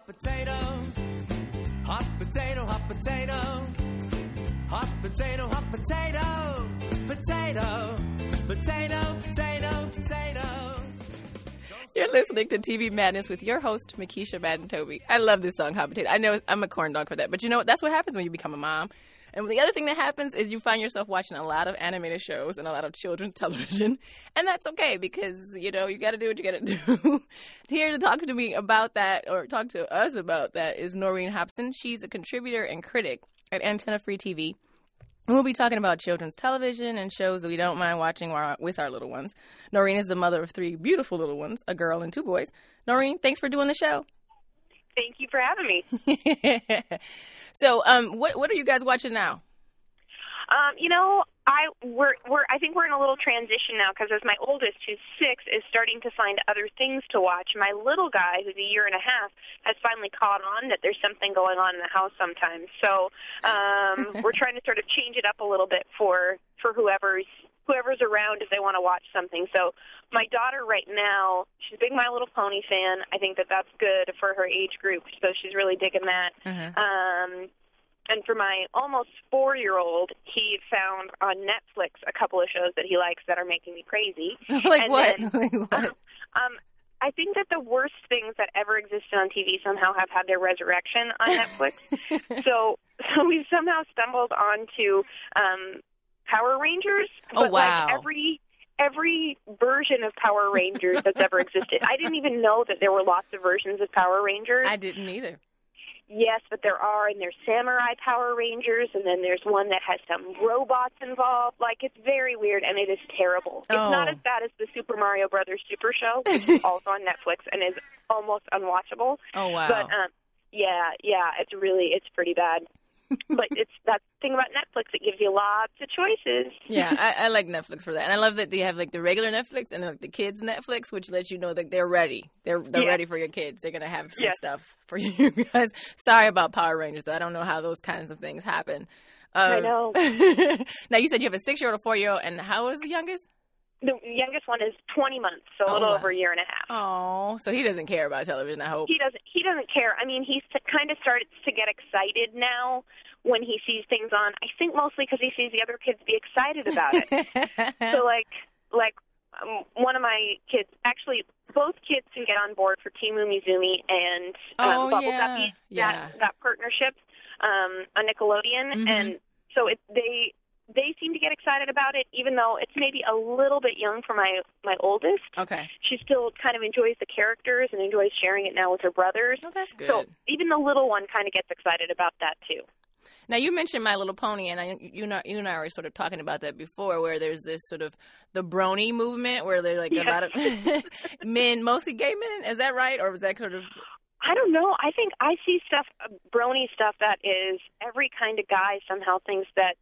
hot potato, hot potato, hot potato, hot potato, hot potato, potato, potato, potato, potato. You're listening to TV Madness with your host, Makisha Madden Toby. I love this song, Hot Potato. I know I'm a corn dog for that, but you know what? That's what happens when you become a mom. And the other thing that happens is you find yourself watching a lot of animated shows and a lot of children's television. And that's okay because, you know, you got to do what you got to do. Here to talk to me about that, or talk to us about that, is Noreen Hobson. She's a contributor and critic at Antenna Free TV. And we'll be talking about children's television and shows that we don't mind watching with our little ones. Noreen is the mother of 3 beautiful little ones, a girl and 2 boys. Noreen, thanks for doing the show. Thank you for having me. So, what are you guys watching now? You know, I think we're in a little transition now because as my oldest, who's 6, is starting to find other things to watch, my little guy, who's 1.5 years, has finally caught on that there's something going on in the house sometimes. So we're trying to sort of change it up a little bit for whoever's around if they want to watch something. So my daughter right now, she's a big My Little Pony fan. I think that's good for her age group, so she's really digging that. Uh-huh. And for my almost 4-year-old, he found on Netflix a couple of shows that he likes that are making me crazy. Like and what? Then, like what? I think that the worst things that ever existed on TV somehow have had their resurrection on Netflix. so we somehow stumbled onto Power Rangers. Oh, wow. Like every version of Power Rangers that's ever existed. I didn't even know that there were lots of versions of Power Rangers. I didn't either. Yes, but there are, and there's Samurai Power Rangers, and then there's one that has some robots involved. Like, it's very weird, and it is terrible. It's not as bad as the Super Mario Brothers Super Show, which is also on Netflix and is almost unwatchable. Oh, wow. But, it's pretty bad. But that's the thing about Netflix. It gives you lots of choices. Yeah, I like Netflix for that. And I love that they have, like, the regular Netflix and, like, the kids' Netflix, which lets you know that they're ready. They're ready for your kids. They're going to have some stuff for you guys. Sorry about Power Rangers, though. I don't know how those kinds of things happen. I know. Now, you said you have a 6-year-old, a 4-year-old, and how is the youngest? The youngest one is 20 months, so a little over 1.5 years. Oh, so he doesn't care about television, I hope. He doesn't care. I mean, he's kind of started to get excited now when he sees things on. I think mostly because he sees the other kids be excited about it. So, one of my kids, actually, both kids can get on board for Team Umizoomi and Bubble Guppy, that partnership on Nickelodeon. Mm-hmm. And so they seem to get excited about it, even though it's maybe a little bit young for my oldest. Okay. She still kind of enjoys the characters and enjoys sharing it now with her brothers. Oh, that's good. So even the little one kind of gets excited about that, too. Now, you mentioned My Little Pony, and you and I were sort of talking about that before, where there's this sort of the brony movement, where they're like a lot of men, mostly gay men. Is that right? Or was that sort of... I don't know. I think I see brony stuff that is every kind of guy somehow thinks that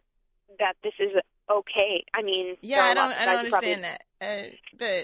this is okay. I mean, I don't understand that. But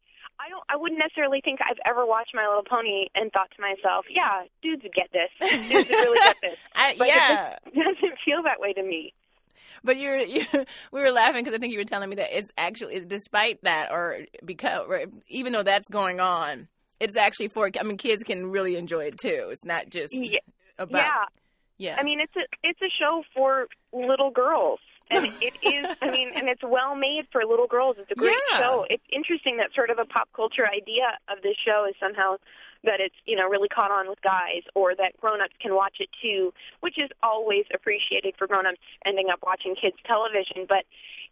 I wouldn't necessarily think I've ever watched My Little Pony and thought to myself, yeah, dudes would get this. Dudes would really get this. But it doesn't feel that way to me. But we were laughing because I think you were telling me that it's despite that, or even though that's going on, it's actually kids can really enjoy it too. It's not just about. Yeah. I mean, it's a show for little girls. And it is, and it's well made for little girls. It's a great show. It's interesting that sort of a pop culture idea of this show is somehow that it's, really caught on with guys, or that grown-ups can watch it too, which is always appreciated for grown-ups ending up watching kids' television. But,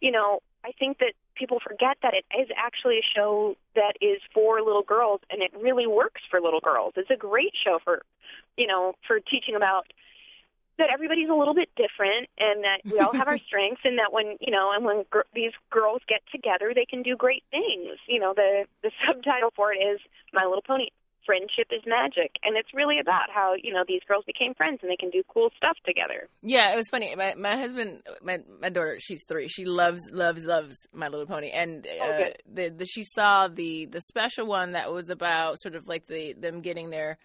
I think that people forget that it is actually a show that is for little girls, and it really works for little girls. It's a great show for teaching about that everybody's a little bit different, and that we all have our strengths, and that when these girls get together, they can do great things. The subtitle for it is My Little Pony, Friendship is Magic, and it's really about how these girls became friends and they can do cool stuff together. Yeah, it was funny. My husband, my daughter, she's 3. She loves My Little Pony, and she saw the special one that was about sort of like them getting their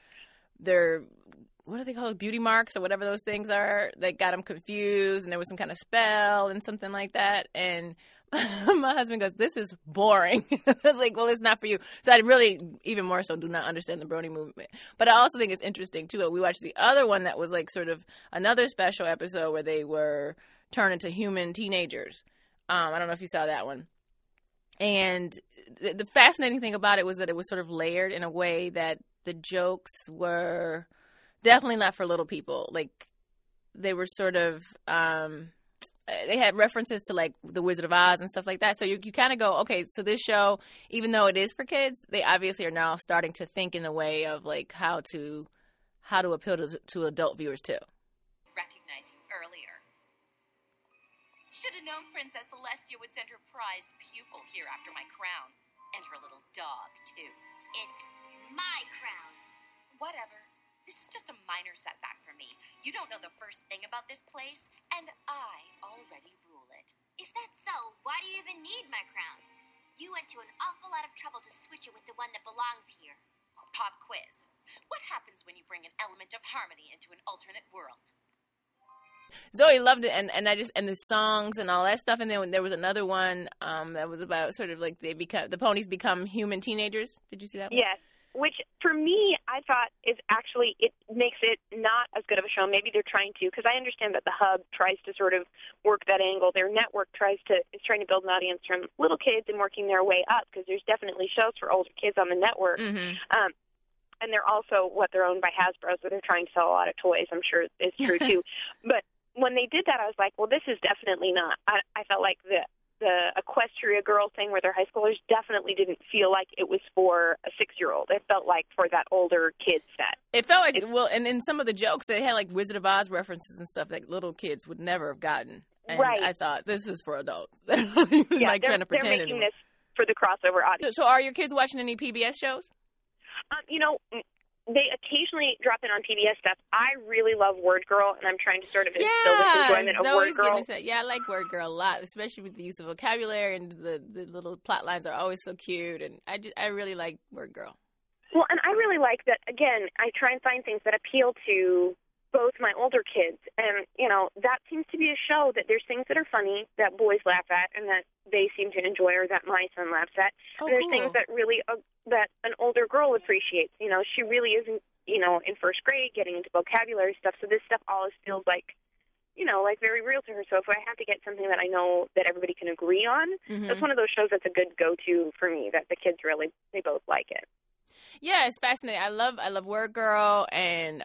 what do they call it, beauty marks or whatever those things are, that got them confused, and there was some kind of spell and something like that. And My husband goes, this is boring. I was like, well, it's not for you. So I really, even more so, do not understand the Brony movement. But I also think it's interesting, too. We watched the other one that was like sort of another special episode where they were turned into human teenagers. I don't know if you saw that one. And the fascinating thing about it was that it was sort of layered in a way that the jokes were definitely not for little people. Like, they were sort of, they had references to, like, The Wizard of Oz and stuff like that. So you kind of go, okay, so this show, even though it is for kids, they obviously are now starting to think in a way of, like, how to appeal to adult viewers, too. Recognize you earlier. Should have known Princess Celestia would send her prized pupil here after my crown. And her little dog, too. It's my crown. Whatever. This is just a minor setback for me. You don't know the first thing about this place, and I already rule it. If that's so, why do you even need my crown? You went to an awful lot of trouble to switch it with the one that belongs here. Pop quiz. What happens when you bring an element of harmony into an alternate world? Zoe loved it, and the songs and all that stuff. And then there was another one that was about sort of like the ponies become human teenagers. Did you see that one? Yes. Which, for me, I thought is actually, it makes it not as good of a show. Maybe they're trying to, because I understand that the Hub tries to sort of work that angle. Their network is trying to build an audience from little kids and working their way up, because there's definitely shows for older kids on the network. Mm-hmm. And they're also, they're owned by Hasbro, so they're trying to sell a lot of toys. I'm sure it's true, too. But when they did that, I was like, well, this is definitely not. I felt like the Equestria Girl thing where they're high schoolers definitely didn't feel like it was for a 6-year-old. It felt like for that older kid set. It felt like, and in some of the jokes, they had like Wizard of Oz references and stuff that little kids would never have gotten. And right. I thought, this is for adults. Yeah, trying to pretend they're making this for the crossover audience. So are your kids watching any PBS shows? They occasionally drop in on PBS stuff. I really love Word Girl, and I'm trying to sort of instill this enjoyment of Word Girl. I like Word Girl a lot, especially with the use of vocabulary, and the little plot lines are always so cute, and I really like Word Girl. Well, and I really like that, again, I try and find things that appeal to both my older kids, and, that seems to be a show that there's things that are funny that boys laugh at and that they seem to enjoy or that my son laughs at. Oh, and there's cool. things that really, that an older girl appreciates. She really isn't, in first grade getting into vocabulary stuff, so this stuff always feels like, like very real to her. So if I have to get something that I know that everybody can agree on, that's one of those shows that's a good go-to for me, that the kids really, they both like it. Yeah, it's fascinating. I love Word Girl, and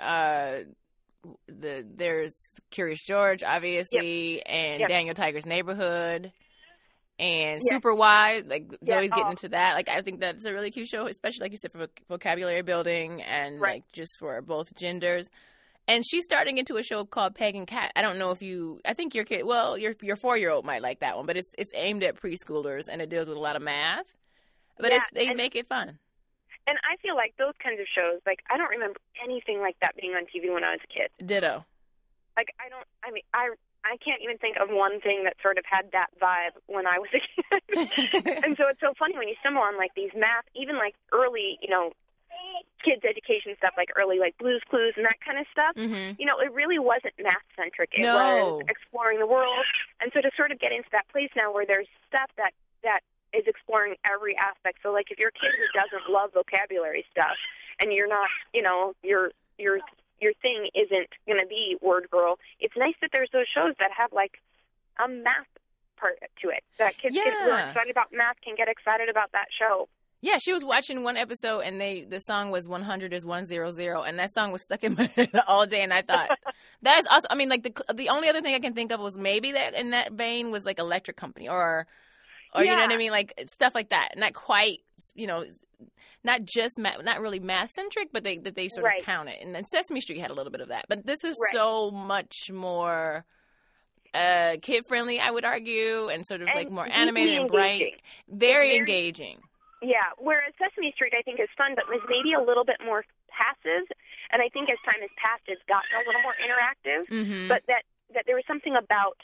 there's Curious George, obviously, and Daniel Tiger's Neighborhood, and Super Wide. Like, Zoe's getting into that. Like, I think that's a really cute show, especially, like you said, for vocabulary building and like just for both genders. And she's starting into a show called Peg and Cat. I don't know if I think your kid, well, your 4-year-old might like that one, but it's aimed at preschoolers, and it deals with a lot of math. But they make it fun. And I feel like those kinds of shows, like, I don't remember anything like that being on TV when I was a kid. Ditto. Like, I can't even think of one thing that sort of had that vibe when I was a kid. And so it's so funny when you stumble on, like, these math, even, like, early, kids' education stuff, like early, like, Blue's Clues and that kind of stuff. Mm-hmm. It really wasn't math-centric. It was exploring the world. And so to sort of get into that place now where there's stuff that is exploring every aspect. So, like, if you're a kid who doesn't love vocabulary stuff and you're not, your thing isn't going to be Word Girl, it's nice that there's those shows that have, like, a math part to it. That kids who are excited about math can get excited about that show. Yeah, she was watching one episode, and the song was 100 is 100, and that song was stuck in my head all day, and I thought, that is awesome. I mean, like, the only other thing I can think of was maybe that in that vein was, like, Electric Company, or you know what I mean? Like, stuff like that. Not quite, not just not really math-centric, but they sort of count it. And then Sesame Street had a little bit of that. But this is so much more kid-friendly, I would argue, and sort of, like, more animated and bright. Very engaging. Yeah, whereas Sesame Street, I think, is fun, but was maybe a little bit more passive. And I think as time has passed, it's gotten a little more interactive. Mm-hmm. But that there was something about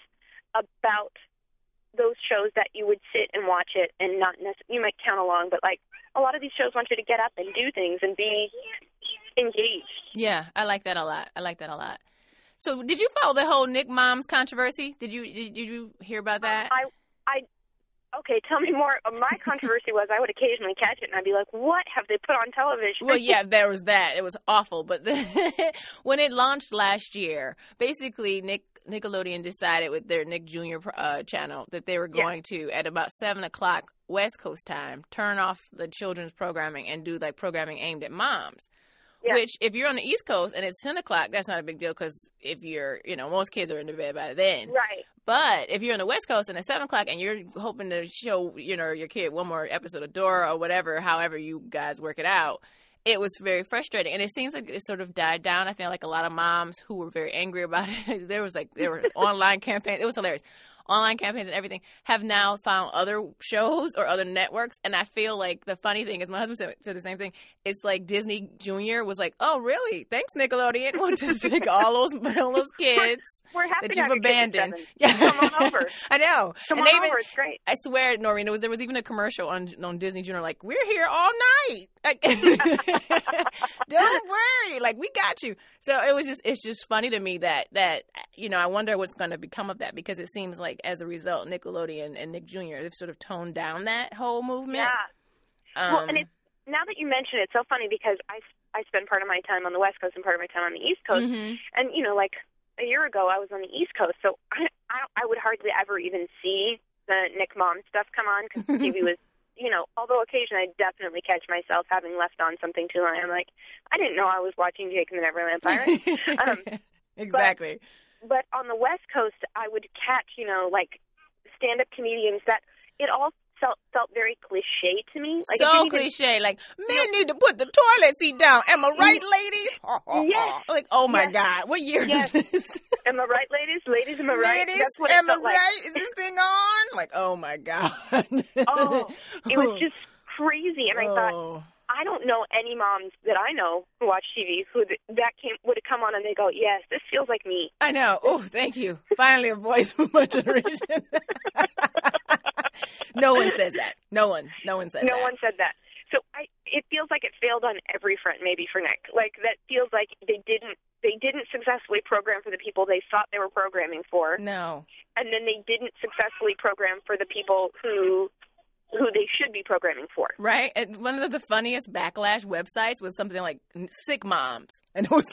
those shows that you would sit and watch it and not necessarily, you might count along, but, like, a lot of these shows want you to get up and do things and be engaged. Yeah, I like that a lot. So did you follow the whole Nick Moms controversy? Did you hear about that? okay, tell me more. My controversy was I would occasionally catch it, and I'd be like, what have they put on television? Well, yeah, there was that. It was awful. But when it launched last year, basically Nickelodeon decided with their Nick Jr. Channel that they were going to, at about 7 o'clock West Coast time, turn off the children's programming and do like programming aimed at moms. Yeah. Which, if you're on the East Coast and it's 10 o'clock, that's not a big deal because if you're, most kids are in the bed by then. Right. But if you're on the West Coast and it's 7 o'clock and you're hoping to show, your kid one more episode of Dora or whatever, however you guys work it out, it was very frustrating. And it seems like it sort of died down. I feel like a lot of moms who were very angry about it, there were online campaigns. It was hilarious. Online campaigns and everything have now found other shows or other networks. And I feel like the funny thing is, my husband said the same thing. It's like Disney Junior was like, oh, really? Thanks, Nickelodeon. We'll just take all those kids we're happy that to you've abandoned. Yeah. Come on over. I know. Come on over. It's great. I swear, Noreen, there was even a commercial on Disney Junior like, we're here all night. Like, don't worry. Like, we got you. So it's just funny to me that I wonder what's going to become of that, because it seems like as a result, Nickelodeon and Nick Jr., they've sort of toned down that whole movement. Yeah. Well, and now that you mention it, it's so funny because I spend part of my time on the West Coast and part of my time on the East Coast. Mm-hmm. And, like a year ago, I was on the East Coast, so I would hardly ever even see the Nick Mom stuff come on because the TV was, although occasionally I definitely catch myself having left on something too long. I'm like, I didn't know I was watching Jake and the Neverland Pirates. Exactly. But on the West Coast, I would catch, like stand-up comedians that it all felt very cliche to me. Like, so cliche. Like, men need to put the toilet seat down. Am I right, ladies? Yes. Like, oh, my God. What year is this? Am I right, ladies? Ladies, am I right? Ladies, am I right? Is this thing on? Like, oh, my God. It was just crazy. And I thought, I don't know any moms that I know who watch TV who would have come on and they go, yes, this feels like me. I know. Oh, thank you. Finally a voice from my generation. No one says that. No one says that. No one said that. So it feels like it failed on every front, maybe for Nick. Like, that feels like they didn't successfully program for the people they thought they were programming for. No. And then they didn't successfully program for the people who they should be programming for. Right. And one of the funniest backlash websites was something like Sick Moms. And it was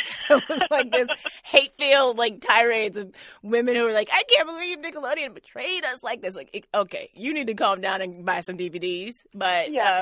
like this hate-filled like tirades of women who were like, I can't believe Nickelodeon betrayed us like this. Like, okay, you need to calm down and buy some DVDs. But I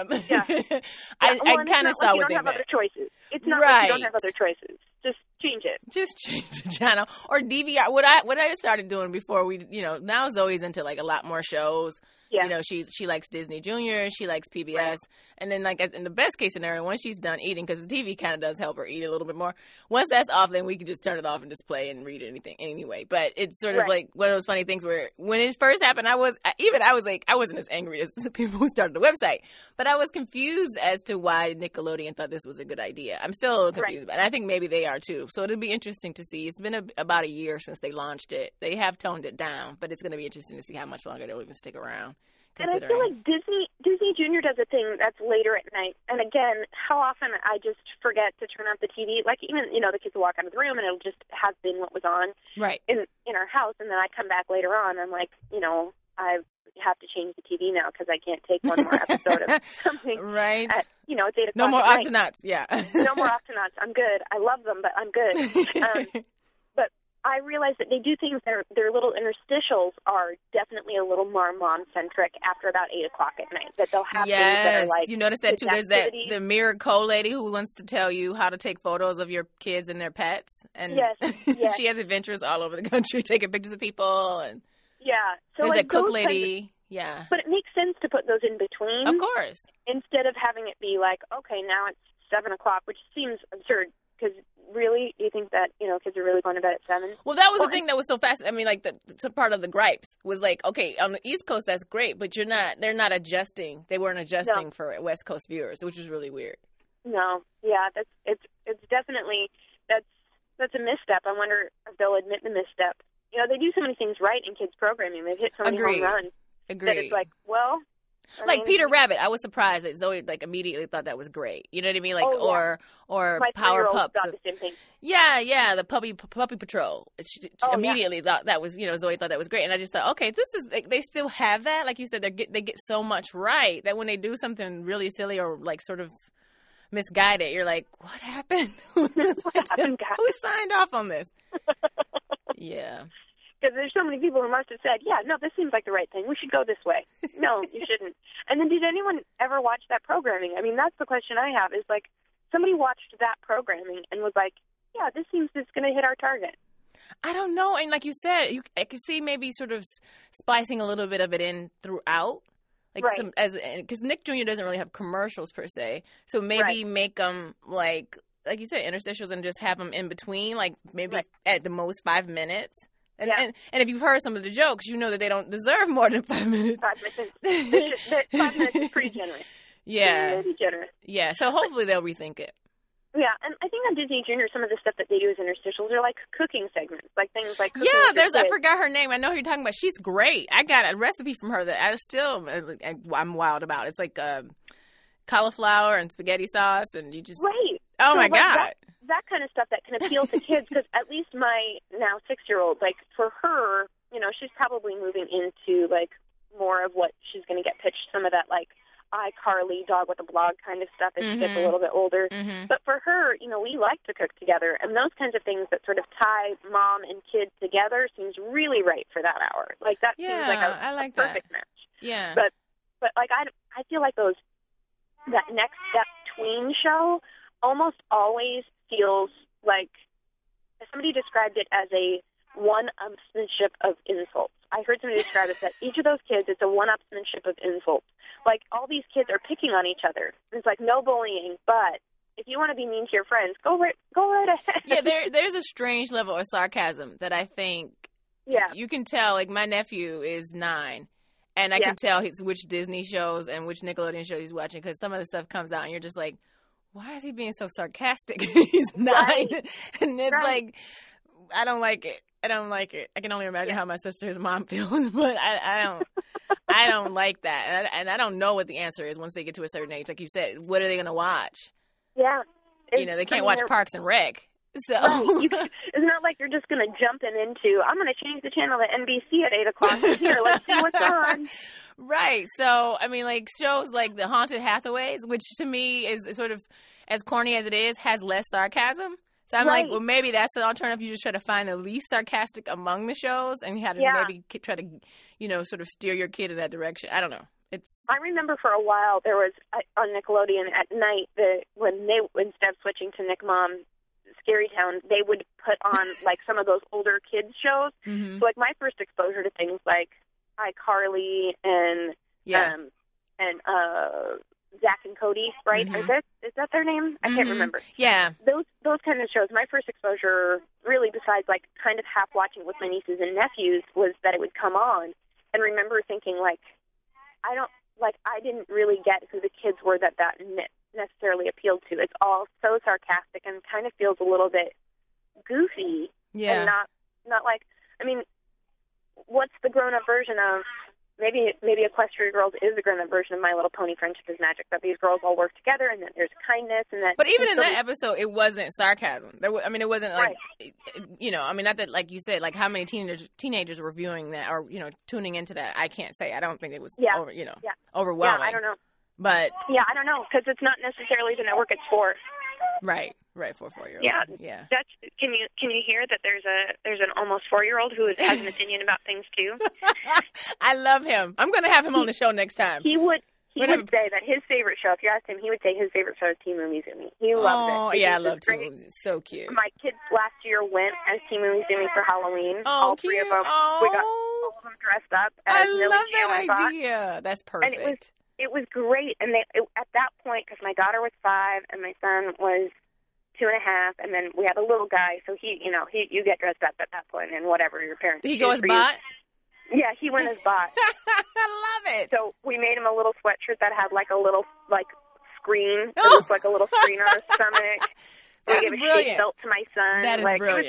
kind of saw what they meant. You don't have other choices. It's not like you don't have other choices. Just change it. Just change the channel. Or DVR. What I started doing before now Zoe's into like a lot more shows. Yeah. She likes Disney Junior. She likes PBS. Right. And then, like, in the best case scenario, once she's done eating, because the TV kind of does help her eat a little bit more. Once that's off, then we can just turn it off and just play and read anything anyway. But it's sort of like one of those funny things where when it first happened, I was like, I wasn't as angry as the people who started the website. But I was confused as to why Nickelodeon thought this was a good idea. I'm still a little confused about it. I think maybe they are too. So it'll be interesting to see. It's been about a year since they launched it. They have toned it down, but it's going to be interesting to see how much longer they'll even stick around. And I feel like Disney Junior does a thing that's later at night. And again, how often I just forget to turn off the TV. Like, even, the kids will walk out of the room and it'll just have been what was on in our house. And then I come back later on. I'm like, I have to change the TV now because I can't take one more episode of something. Right. At, it's 8 o'clock. No more Octonauts. Yeah. No more Octonauts. I'm good. I love them, but I'm good. But I realize that they do things, their little interstitials are definitely a little more mom-centric after about 8 o'clock at night. That they'll have things that are like... You notice that too? There's the Mirror Co. lady who wants to tell you how to take photos of your kids and their pets. And yes. She has adventures all over the country taking pictures of people. And yeah. So there's like a cook lady. Yeah. But it makes sense to put those in between. Of course. Instead of having it be like, okay, now it's 7 o'clock, which seems absurd because... Really? You think that, kids are really going to bed at 7? Well, that was the thing that was so fast. I mean, like, the part of the gripes was like, okay, on the East Coast, that's great, but they're not adjusting. They weren't adjusting for West Coast viewers, which is really weird. No. Yeah, it's definitely, that's a misstep. I wonder if they'll admit the misstep. They do so many things right in kids programming. They've hit so many home runs. Agreed. That it's like, well, Like Peter Rabbit, I was surprised that Zoe like immediately thought that was great. You know what I mean? Like or my Power Pups. thought the same thing. Yeah, the Puppy Patrol. She immediately thought that was, Zoe thought that was great, and I just thought, okay, this is they still have that. Like you said, they get so much right that when they do something really silly or like sort of misguided, you're like, what happened? Who signed off on this? Yeah. Because there's so many people who must have said, yeah, no, this seems like the right thing. We should go this way. No, you shouldn't. And then did anyone ever watch that programming? I mean, that's the question I have is, like, somebody watched that programming and was like, yeah, this seems it's going to hit our target. I don't know. And like you said, I could see maybe sort of splicing a little bit of it in throughout. Like because Nick Jr. doesn't really have commercials per se. So maybe make them like you said, interstitials and just have them in between, like maybe at the most 5 minutes. And, and if you've heard some of the jokes, you know that they don't deserve more than 5 minutes. 5 minutes. 5 minutes is pretty generous. Yeah. Pretty generous. Yeah, so hopefully they'll rethink it. Yeah, and I think on Disney Junior, some of the stuff that they do as interstitials are like cooking segments, like things like cooking. Yeah, I forgot her name. I know who you're talking about. She's great. I got a recipe from her that I'm wild about. It's like cauliflower and spaghetti sauce, and you just Oh so my God. That kind of stuff that can appeal to kids, because at least my now 6-year-old, like for her, she's probably moving into like more of what she's going to get pitched, some of that like iCarly, Dog with a Blog kind of stuff as she gets a little bit older. But for her, we like to cook together, and those kinds of things that sort of tie mom and kid together seems really right for that hour. Like that seems like a perfect match. Yeah. But like I feel like that Next Step tween show almost always feels like somebody described it as a one-upsmanship of insults. I heard somebody describe it that each of those kids, it's a one-upsmanship of insults. Like, all these kids are picking on each other. It's like, no bullying, but if you want to be mean to your friends, go right ahead. Yeah, there's a strange level of sarcasm that I think you can tell. Like, my nephew is 9, and I can tell which Disney shows and which Nickelodeon shows he's watching, because some of the stuff comes out, and you're just like, why is he being so sarcastic? He's 9. And it's like, I don't like it. I can only imagine how my sister's mom feels, but I don't like that. And I don't know what the answer is once they get to a certain age. Like you said, what are they going to watch? Yeah. They can't watch Parks and Rec. So it's not like you're just going to jump into, I'm going to change the channel to NBC at 8 o'clock. Here, let's see what's on. Right. So, I mean, like shows like The Haunted Hathaways, which to me is sort of, as corny as it is, has less sarcasm. So I'm like, well, maybe that's an alternative. You just try to find the least sarcastic among the shows, and you had to maybe try to, sort of steer your kid in that direction. I don't know. I remember for a while there was on Nickelodeon at night when they, instead of switching to Nick Mom, Scary Town, they would put on like some of those older kids shows. So like my first exposure to things like iCarly and Zach and Cody, right? Is that their name? I can't remember. Yeah. Those kind of shows, my first exposure, really besides like kind of half watching with my nieces and nephews, was that it would come on, and remember thinking like, I didn't really get who the kids were that necessarily appealed to. It's all so sarcastic and kind of feels a little bit goofy. Yeah. And not like, I mean, what's the grown-up version of, maybe Equestria Girls is the grown-up version of My Little Pony Friendship is Magic, that these girls all work together and that there's kindness and that. But even in that episode, it wasn't sarcasm. It wasn't like, not that, like you said, like how many teenagers were viewing that or, tuning into that. I can't say. I don't think it was overwhelming. Yeah, I don't know. But yeah, I don't know, because it's not necessarily the network it's for. Right, for 4-year-olds. Yeah. That's. Can you hear that? There's an almost 4-year-old who has an opinion about things too. I love him. I'm going to have him on the show next time. He would say that his favorite show. If you asked him, he would say his favorite show is Teen Movie Zoomy. He loves it. Oh yeah, I love Teen Movie. It's so cute. My kids last year went as Teen Movie Zoomy for Halloween. Oh, all three of them. We got all of them dressed up. As I love that idea. That's perfect. And it was great. And at that point, because my daughter was 5 and my son was 2.5, and then we had a little guy, so you get dressed up at that point, and whatever your parents. Did he go as Bot? Yeah, he went as Bot. I love it. So we made him a little sweatshirt that had like a little screen. It looked like a little screen on his stomach. We gave a shape belt to my son. That is brilliant.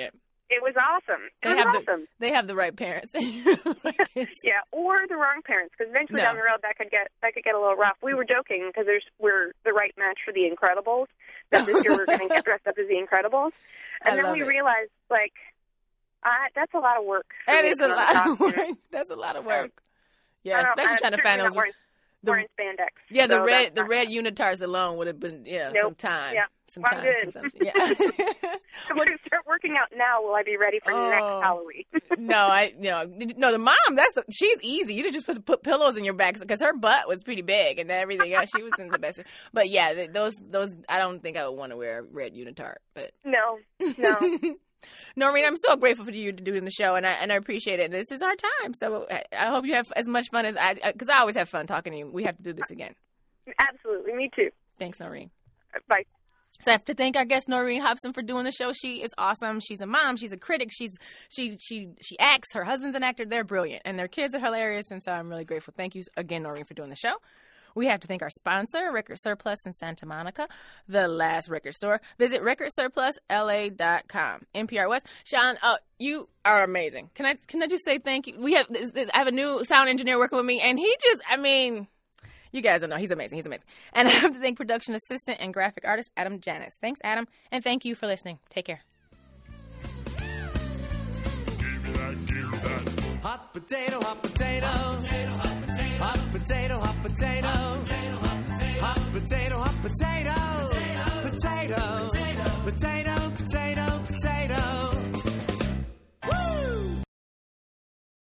It was awesome. They have the right parents. Yeah, or the wrong parents, because eventually down the road that could get a little rough. We were joking because we're the right match for the Incredibles. That this year we're going to get dressed up as the Incredibles, and then we realized that's a lot of work. That is a lot of work. That's a lot of work. Yeah, especially trying to find those. Wearing spandex. Yeah, the red unitards alone would have been some time. Yeah, some time consumption. Yeah. So we're gonna start working out now. Will I be ready for next Halloween? No, the mom. She's easy. You just put pillows in your back because her butt was pretty big and everything else. She was in the best. But yeah, those I don't think I would want to wear a red unitard. But no. Noreen, I'm so grateful for you to doing the show, and I appreciate it. This is our time, so I hope you have as much fun as I, because I always have fun talking to you. We have to do this again. Absolutely, me too. Thanks, Noreen. Bye. So I have to thank our guest Noreen Hobson for doing the show. She is awesome. She's a mom. She's a critic. She acts. Her husband's an actor. They're brilliant, and their kids are hilarious. And so I'm really grateful. Thank you again, Noreen, for doing the show. We have to thank our sponsor, Record Surplus in Santa Monica, the last record store. Visit recordsurplusla.com. NPR West. Sean, you are amazing. Can I just say thank you? I have a new sound engineer working with me, and he just, you guys don't know. He's amazing. And I have to thank production assistant and graphic artist, Adam Janis. Thanks, Adam. And thank you for listening. Take care. Hot potato, hot potato. Hot potato, hot potato. Hot potato, hot potato. Hot potato, hot potato. Potato, potato, potato, potato.